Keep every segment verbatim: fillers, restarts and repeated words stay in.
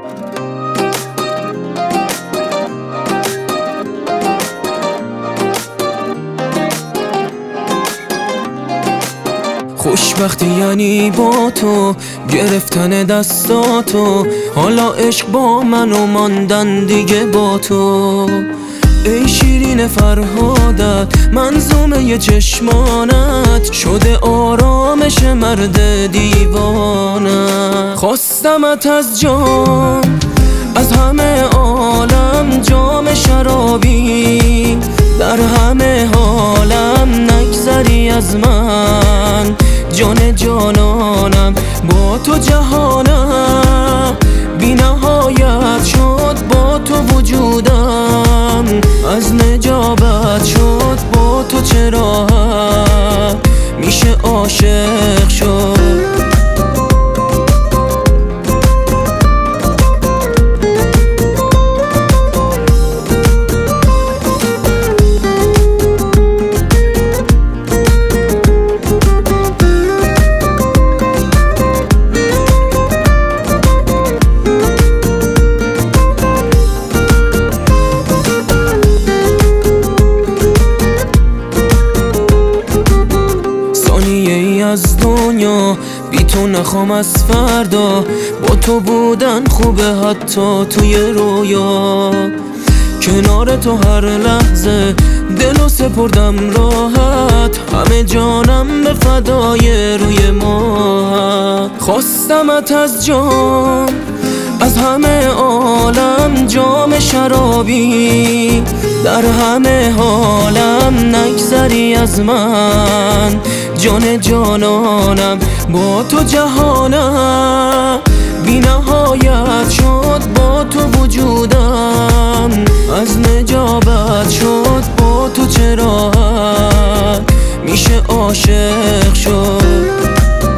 خوشبختی یعنی با تو گرفتن دستاتو، حالا عشق با من و ماندن دیگه با تو. ای شیرین فرهادت، منظومه چشمانت شده آرامش مرد دیوانت. خواستمت از جام، از همه عالم جام شرابی، در همه حالم نگذری از من. جان جانانم با تو جهانم، بی نهایت شد با تو وجودم. از نجابت شد با تو چه راحت میشه عاشق شد. از دنیا بی تو نخوام از فردا، با تو بودن خوبه حتی توی رویا. کنار تو هر لحظه دلو سپردم راحت، همه جانم به فدای روی ماهت. خواستمت از جام، از همه عالم جام شرابی، در همه حالم نگذری از من. جان جانانم با تو جهانم، بی نهایت شد با تو وجودم. از نجابت شد با تو چه راحت میشه عاشق شد.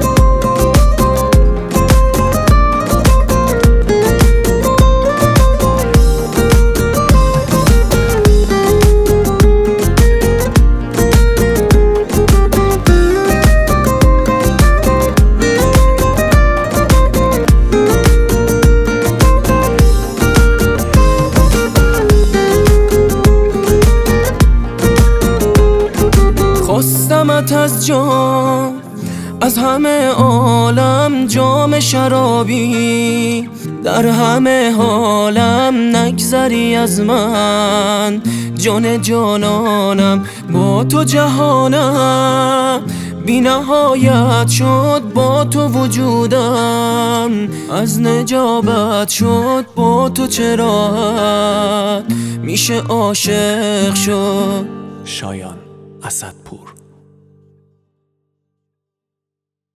خواستمت از جام، از همه عالم جام شرابی، در همه حالم نگذری از من. جان جانانم با تو جهانم، بی نهایت شد با تو وجودم. از نجابت شد با تو چه راحت میشه عاشق شد. شایان اسدپور.